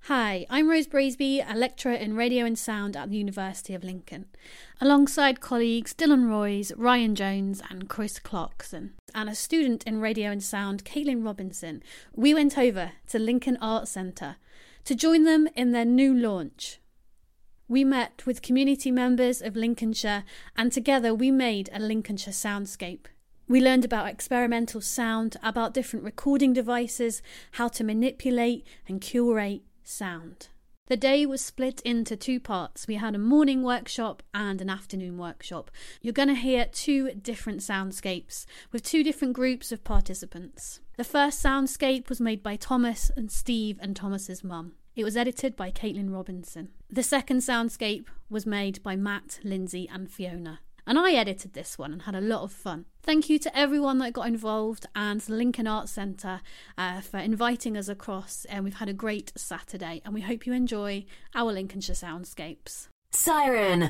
Hi, I'm Rose Braisby, a lecturer in radio and sound at the University of Lincoln, alongside colleagues Dylan Roys, Ryan Jones and Chris Clarkson, and a student in radio and sound, Caitlin Robinson. We went over to Lincoln Arts Centre to join them in their new launch. We met with community members of Lincolnshire and together we made a Lincolnshire soundscape. We learned about experimental sound, about different recording devices, how to manipulate and curate sound. The day was split into two parts. We had a morning workshop and an afternoon workshop. You're going to hear two different soundscapes with two different groups of participants. The first soundscape was made by Thomas and Steve and Thomas's mum. It was edited by Caitlin Robinson. The second soundscape was made by Matt, Lindsay and Fiona. And I edited this one and had a lot of fun. Thank you to everyone that got involved and the Lincoln Arts Centre for inviting us across. And we've had a great Saturday and we hope you enjoy our Lincolnshire soundscapes. Siren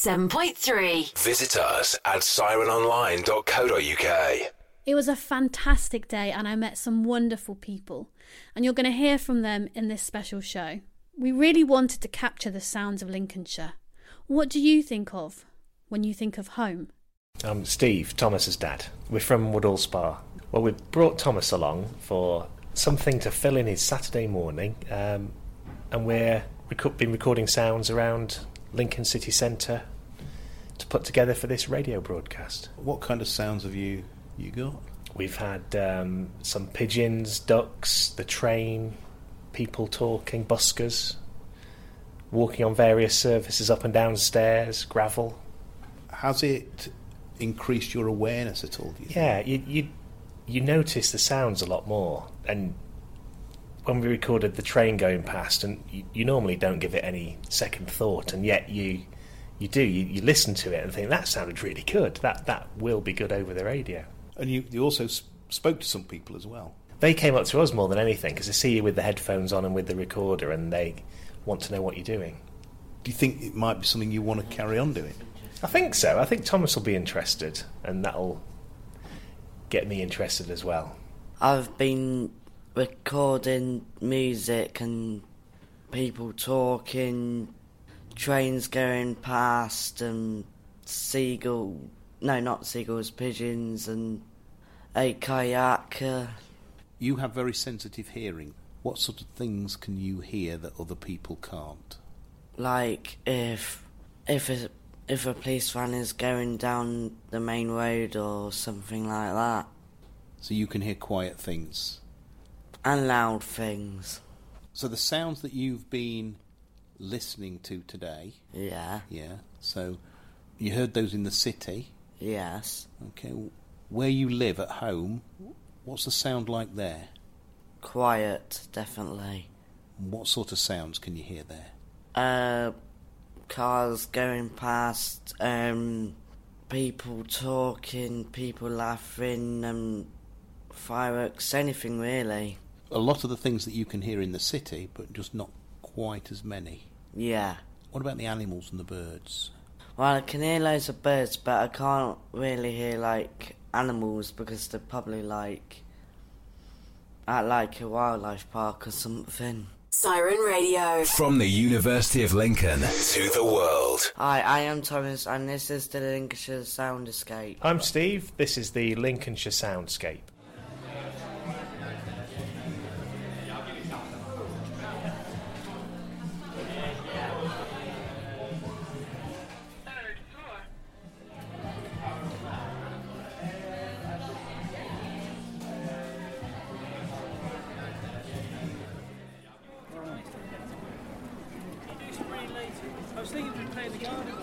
107.3. Visit us at sirenonline.co.uk. It was a fantastic day and I met some wonderful people. And you're going to hear from them in this special show. We really wanted to capture the sounds of Lincolnshire. What do you think of when you think of home? I'm Steve, Thomas's dad. We're from Woodall Spa. Well, we brought Thomas along for something to fill in his Saturday morning, and we've been recording sounds around Lincoln City Centre to put together for this radio broadcast. What kind of sounds have you got? We've had some pigeons, ducks, the train, people talking, buskers, walking on various surfaces up and down stairs, gravel. Has it increased your awareness at all, do you think? Yeah, you notice the sounds a lot more. And when we recorded the train going past, and you normally don't give it any second thought, and yet you do. You listen to it and think, that sounded really good. That will be good over the radio. And you also spoke to some people as well. They came up to us more than anything, because they see you with the headphones on and with the recorder, and they want to know what you're doing. Do you think it might be something you want to carry on doing? I think so. I think Thomas will be interested, and that'll get me interested as well. I've been recording music and people talking, trains going past, and pigeons, and a kayak. You have very sensitive hearing. What sort of things can you hear that other people can't? Like if a police van is going down the main road or something like that. So you can hear quiet things? And loud things. So the sounds that you've been listening to today... Yeah. Yeah. So you heard those in the city? Yes. Okay. Where you live at home, what's the sound like there? Quiet, definitely. What sort of sounds can you hear there? Cars going past, people talking, people laughing, fireworks, anything really. A lot of the things that you can hear in the city, but just not quite as many. Yeah. What about the animals and the birds? Well, I can hear loads of birds, but I can't really hear, animals, because they're probably, at, a wildlife park or something. Siren Radio. From the University of Lincoln to the world. Hi, I am Thomas, and this is the Lincolnshire Soundscape. I'm Steve. This is the Lincolnshire Soundscape. I was thinking we'd play in the garden.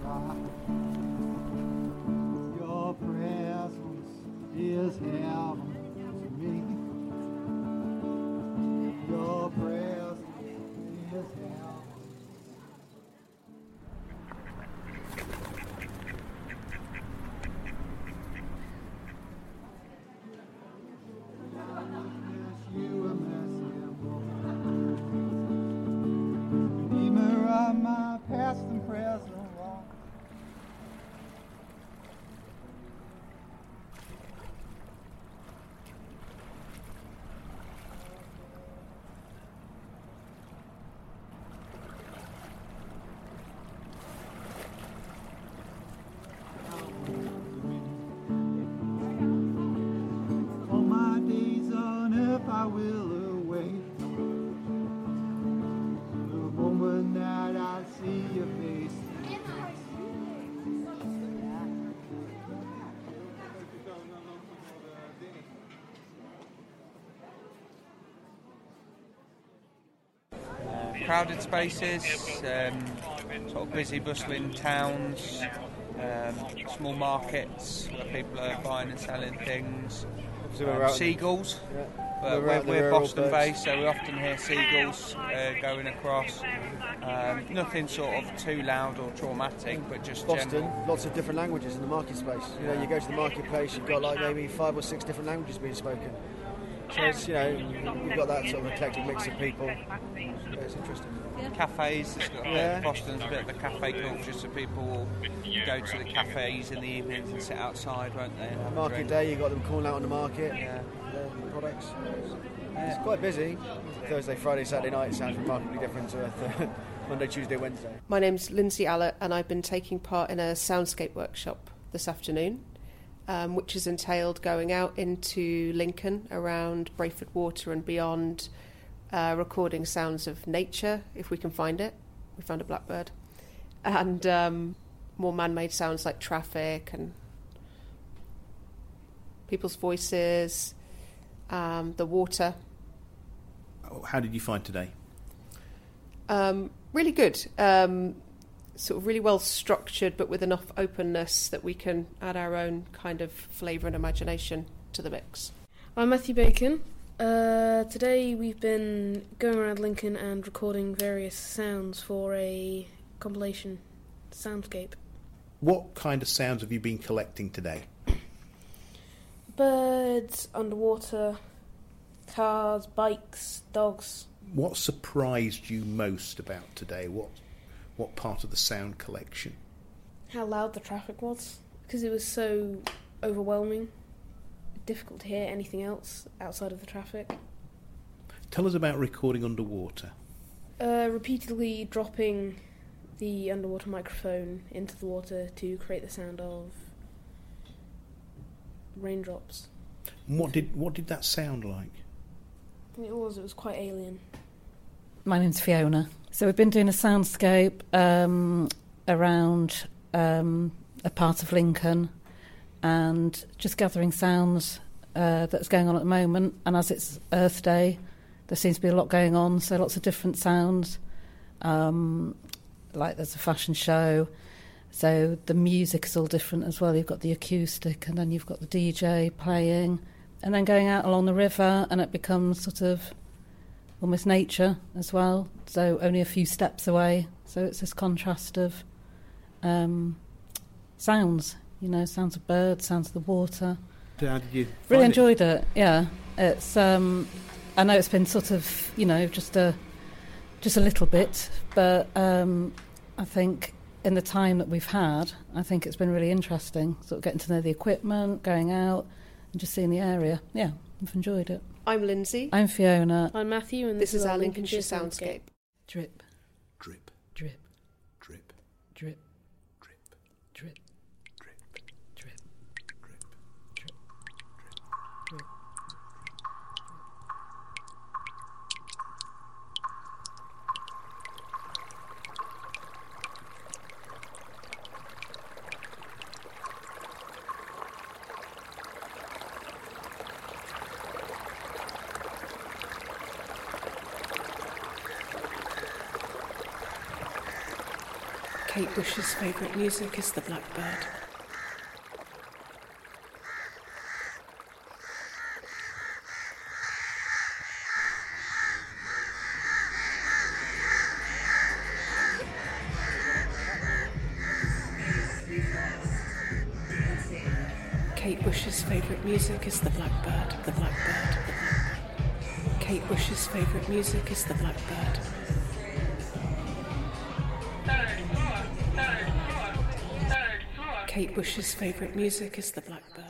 Your presence is heaven to me. Your presence is heaven. You are merciful. Redeemer of my past and present wrong. All my days on earth I will await the moment that I see your face. Crowded spaces, sort of busy, bustling towns, small markets where people are buying and selling things. Seagulls. We're Boston based, so we often hear seagulls going across. Nothing sort of too loud or traumatic, but just Boston, general. lots of different languages in the market space. You know, you go to the marketplace, you've got like maybe 5 or 6 different languages being spoken. So it's, you know, you've got that sort of eclectic mix of people. Yeah, it's interesting. Cafes, it's got Boston's a bit of a cafe culture, so people will go to the cafes in the evenings and sit outside, won't they? And have a Market drink. day, you've got them calling out on the market, their products. It's quite busy. Thursday, Friday, Saturday night sounds remarkably different to Monday, Tuesday, Wednesday. My name's Lindsay Allett, and I've been taking part in a soundscape workshop this afternoon, which has entailed going out into Lincoln around Brayford Water and beyond, recording sounds of nature, if we can find it. We found a blackbird. And more man-made sounds like traffic and people's voices, the water. How did you find today? Really good. Sort of really well structured, but with enough openness that we can add our own kind of flavour and imagination to the mix. I'm Matthew Bacon. Today we've been going around Lincoln and recording various sounds for a compilation soundscape. What kind of sounds have you been collecting today? Birds, underwater, cars, bikes, dogs. What surprised you most about today? What part of the sound collection? How loud the traffic was, because it was so overwhelming. Difficult to hear anything else outside of the traffic. Tell us about recording underwater. Repeatedly dropping the underwater microphone into the water to create the sound of raindrops. And what did that sound like? It was quite alien. My name's Fiona. So we've been doing a soundscape around a part of Lincoln and just gathering sounds that's going on at the moment. And as it's Earth Day, there seems to be a lot going on, so lots of different sounds. Like there's a fashion show, so the music is all different as well. You've got the acoustic and then you've got the DJ playing, and then going out along the river and it becomes sort of almost nature as well, so only a few steps away. So it's this contrast of sounds, sounds of birds, sounds of the water. How did you really enjoyed it? Yeah, it's. I know it's been sort of, just a little bit, but I think in the time that we've had, I think it's been really interesting. Sort of getting to know the equipment, going out, and just seeing the area. Yeah, I've enjoyed it. I'm Lindsay. I'm Fiona. I'm Matthew, and this is our Lincolnshire Soundscape. Drip. Drip. Drip. Drip. Drip. Drip. Drip. Drip. Drip. Drip. Drip. Drip. Kate Bush's favourite music is the blackbird. Kate Bush's favourite music is the blackbird, the blackbird, the blackbird. Kate Bush's favourite music is the blackbird. Kate Bush's favourite music is the blackbird.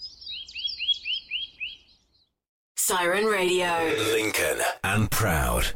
Siren Radio. Lincoln and proud.